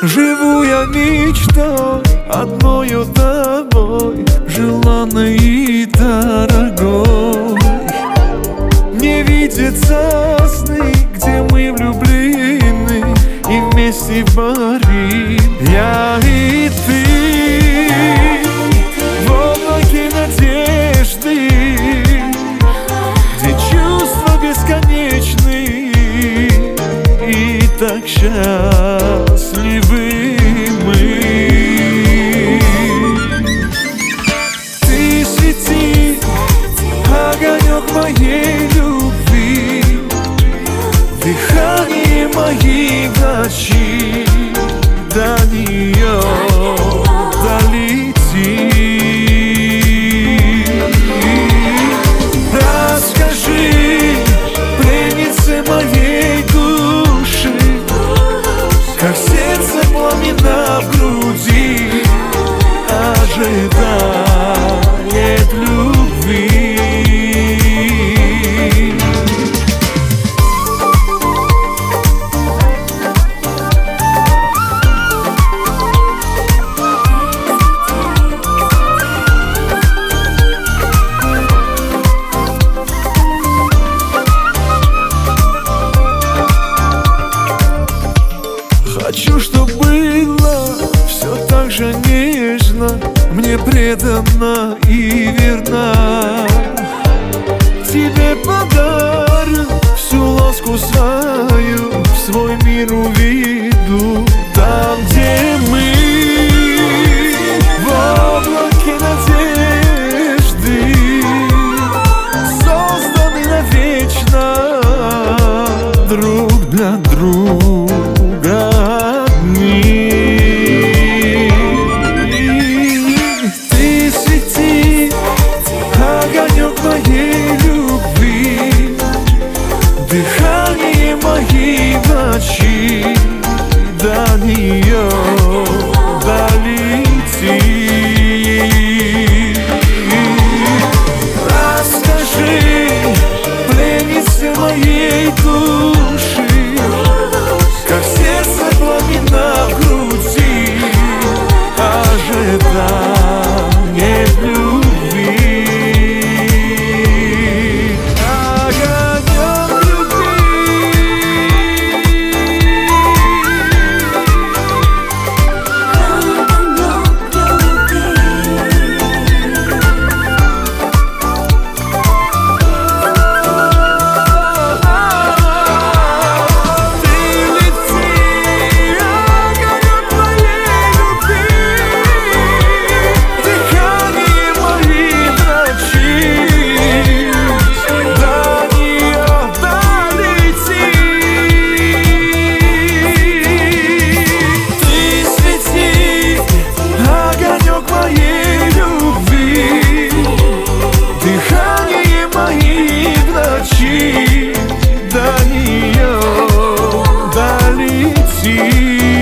Живу я мечтой, одною тобой, желанной и дорогой. Мне видятся сны, где мы влюблены и вместе парим. Я и ты в облаке надежды, где чувства бесконечны и так счастливы мы. Ты свети, огонек моей любви, дыхание моей ночи, до нее долети. Расскажи пленнице моей души, как сердце пламенно в груди ожидает любви. Хочу, чтоб было все так же нежно, мне предана и верна. Тебе подарю всю ласку свою, в свой мир уведу, там, где мы в облаке надежды, созданы навечно друг для друга. Ты свети, огонек моей любви, дыхание моей ночи, до нее долети. Расскажи пленнице моей души, как сердце пламенно в груди ожидает любви. Огонек любви. До нее долети.